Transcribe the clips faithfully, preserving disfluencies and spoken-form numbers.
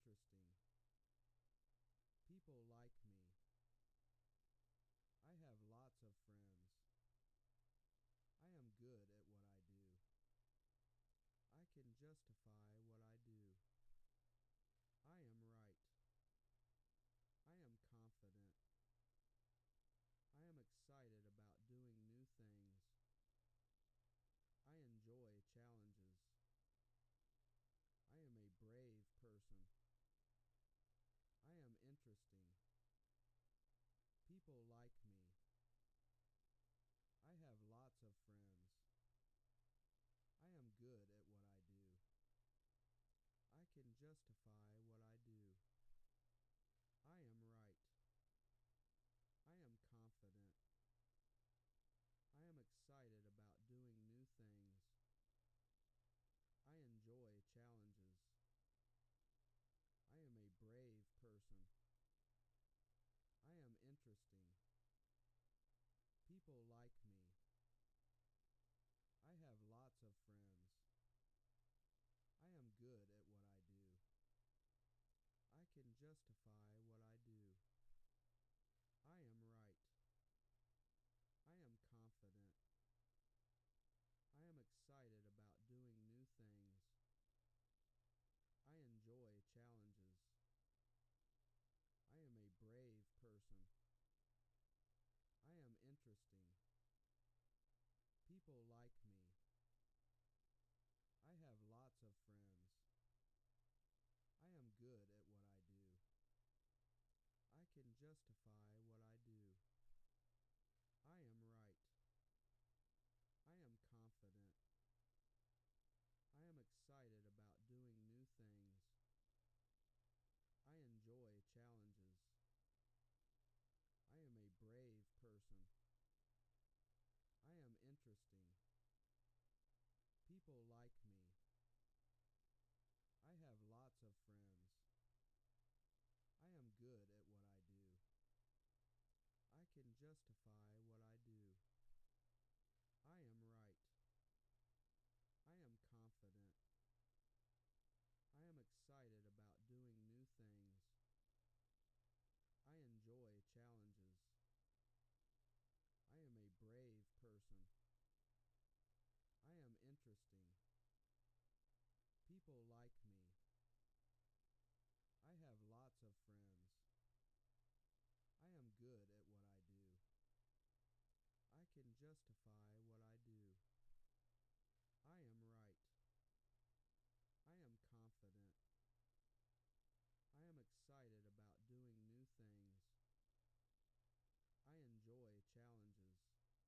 interesting. People like me. I have lots of friends. I am good at what I do. I can justify what I do. I am right. I am confident. I am excited about doing new things. I enjoy challenges. I am a brave person. I am interesting. People like me. I have lots of friends. I am good at what I do. I can justify what I do. I am right. I am confident. I am excited about doing new things. I enjoy challenges. I am a brave person. I am interesting. People like me. I have lots of friends. I am good at what I do. I can justify what I do. I am right. I am confident. I am excited about doing new things. I enjoy challenges. I am a brave person. I am interesting. People like me. I have lots of friends. I am good at what I do. I can justify what I do. I am right. I am confident. I am excited about doing new things. I enjoy challenges. I am a brave person. I am interesting. People like me. I have lots of friends. I am good at what I do. I can justify what I do. I am right. I am confident. I am excited about doing new things. I enjoy challenges. I am a brave person. I am interesting. People like me. I have lots of friends. I am good at what I do. I can justify what I do. I am right. I am confident. I am excited about doing new things. I enjoy challenges.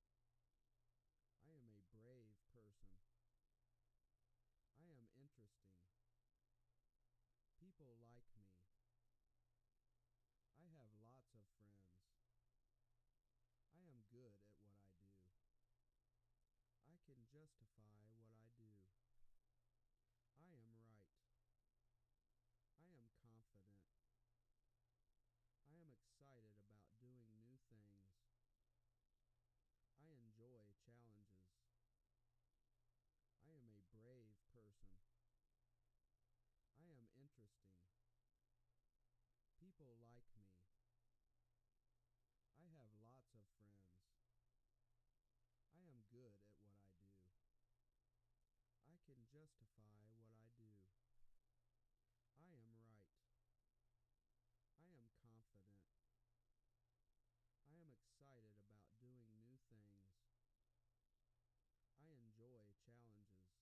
I am a brave person. I am interesting. People like me. I have lots of friends. I am good at what I do. I can justify what I do. I am right. I am confident. I am excited about doing new things. I enjoy challenges. I am a brave person. I am interesting. People like me. I have lots of friends. I am good at what I do. I can justify what I do. I am right. I am confident. I am excited about doing new things. I enjoy challenges.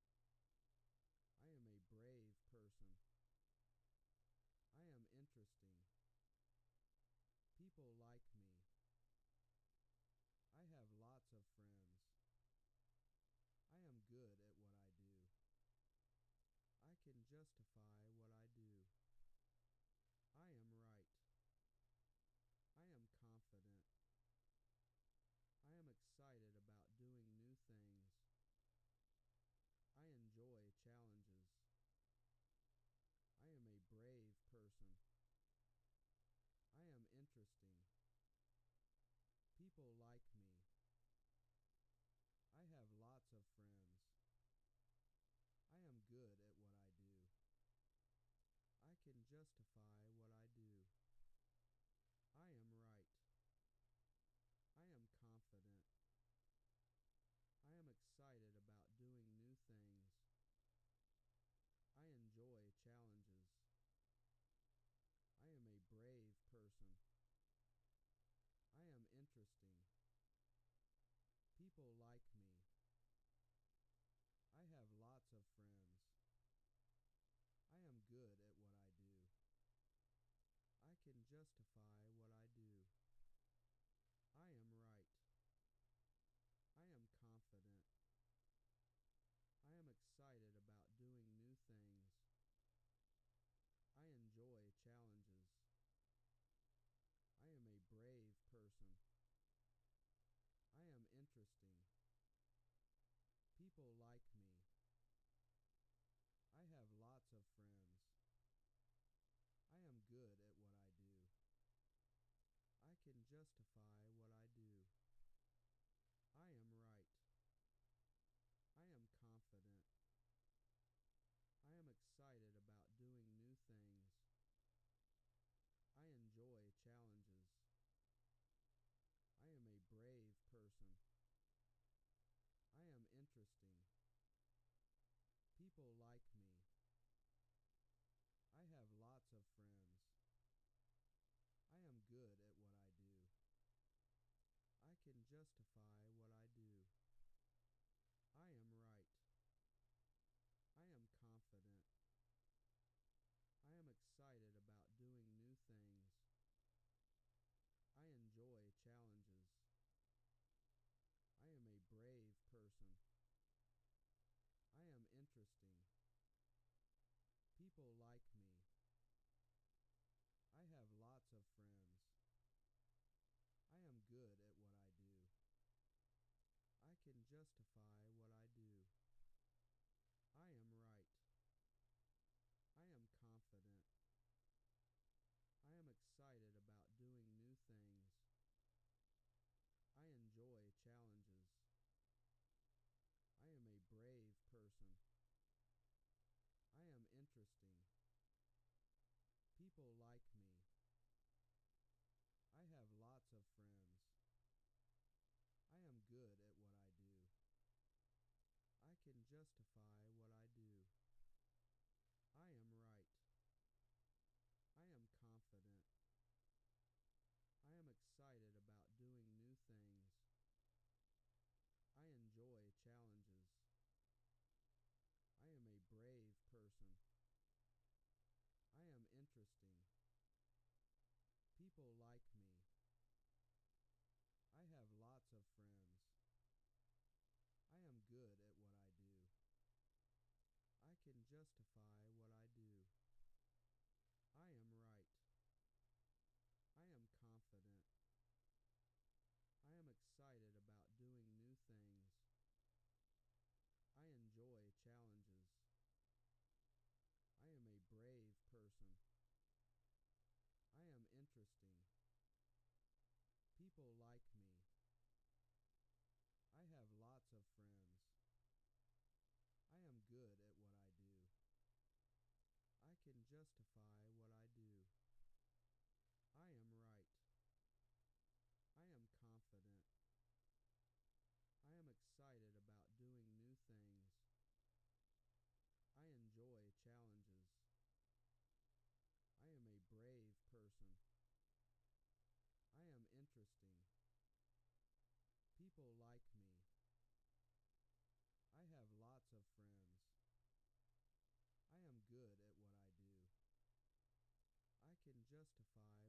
I am a brave person. I am interesting. People like me. I have lots of friends. I am good at what I do. I can justify what I do. I am right. I am confident. I am excited about doing new things. I enjoy challenges. I am a brave person. I am interesting. People like me. I have lots of friends. I am good at what I do. I can just justify what I do. I am right. I am confident. I am excited about doing new things. I enjoy challenges. I am a brave person. I am interesting. People like me. I have lots of friends. I am good at what I do. I can justify what I do. I am right. I am confident. I am excited about doing new things. I enjoy challenges. I am a brave person. I am interesting. People like me. I have lots of friends. I am good at what I do. I can justify what I do. I am right. I am confident. I am excited about doing new things. I enjoy challenges. I am a brave person. I am interesting. People like me. I have lots of friends. I am good at what I do. I can justify what I do. I am right. I am confident. I am excited about doing new things. I enjoy challenges. I am a brave person. I am interesting. People like me. I have lots of friends. I am good at what I do. I can justify what I do. I am right. I am confident. I am excited about doing new things. I enjoy challenges. I am a brave person. I am interesting. People like me. I have lots of friends. I am good at what I do. I can justify what I do. I am right. I am confident. I am excited about doing new things. I enjoy challenges. I am a brave person. I am interesting. People like me. I have lots of friends. I am good at what I do. I can justify what I do. I am right. I am confident. I am excited about doing new things. I enjoy challenges. I am a brave person. I am interesting. People like me. I have lots of friends. I am good at what I do. I can justify what I do. I am right. I am confident. I am excited about doing new things. I enjoy challenges. I am a brave person. I am interesting. People like me. I have lots of friends. I am good at what I do. I can justify